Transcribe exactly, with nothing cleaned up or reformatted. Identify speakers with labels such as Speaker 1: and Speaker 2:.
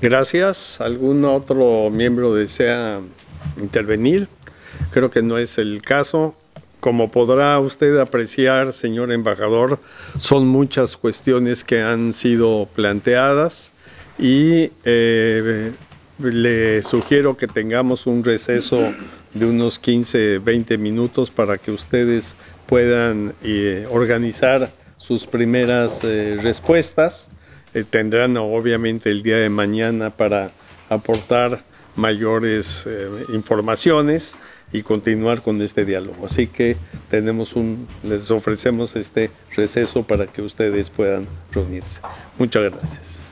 Speaker 1: Gracias. ¿Algún otro miembro desea intervenir? Creo que no es el caso. Como podrá usted apreciar, señor embajador, son muchas cuestiones que han sido planteadas y eh, le sugiero que tengamos un receso de unos quince, veinte minutos para que ustedes puedan eh, organizar sus primeras eh, respuestas. Eh, tendrán obviamente el día de mañana para aportar mayores eh, informaciones y continuar con este diálogo. Así que tenemos un, les ofrecemos este receso para que ustedes puedan reunirse. Muchas gracias.